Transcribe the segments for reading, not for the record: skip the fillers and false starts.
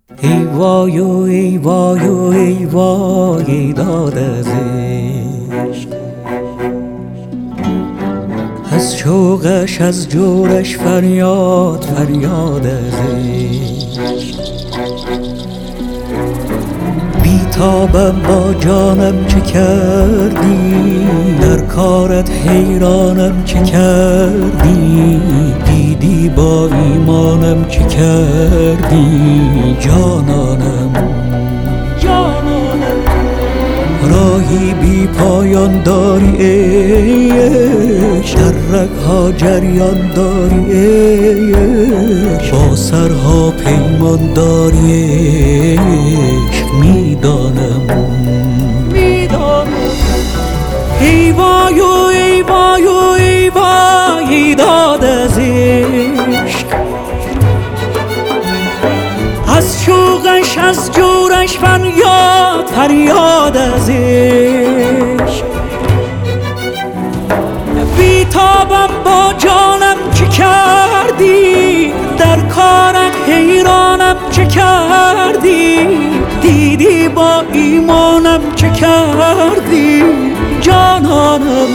ای وای و ای وای و ای وای داد از عشق، از شوقش از جورش فریاد فریاد از عشق. بیتابم با جانم چه کردی، در کارت حیرانم چه کردی، دیدی با ایمانم چه کردی جانانم. راهی بی پایان داری عشق، در رگ‌ها جریان داری عشق، با سرها پیمان داری عشق. میدانم ای وای و ای وای و ای وای داد از عشق، از شوقش از جورش فریاد فریاد از عشق. بیتابم با جانم چه کردی، در کارت حیرانم چه کردی، دیدی با ایمانم چه کردی جانانم.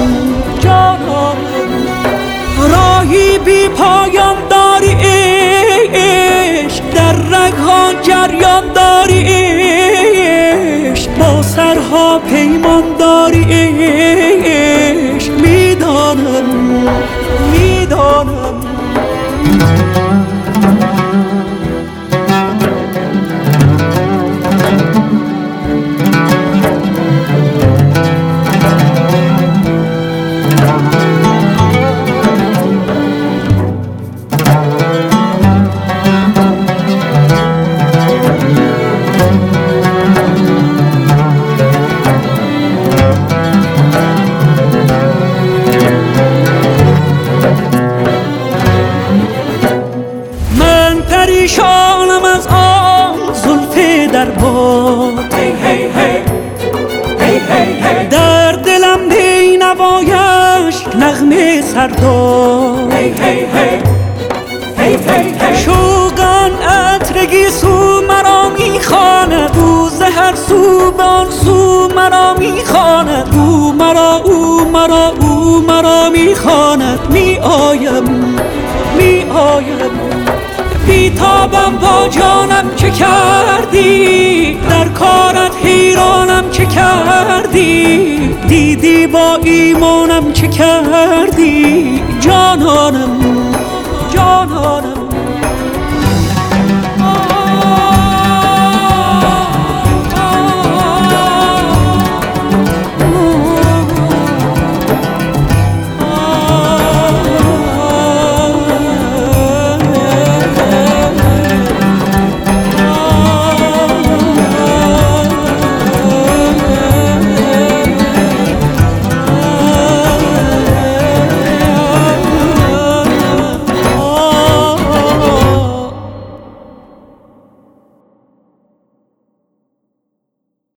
راهی بی پایان داری عشق، در رگ‌ها جریان داری عشق، با سرها پیمان داری عشق. میدانم پریشانم از آن زلف در باد، در دلم بی نوایش نغمه سرداد. شوقان عطرگی سو مرا میخواند، او زهر سو بان سو مرا میخواند، او مرا میخواند. میآیم بیتابم با جانم چه کردی، در کارت حیرانم چه کردی، دیدی با ایمانم چه کردی جانانم.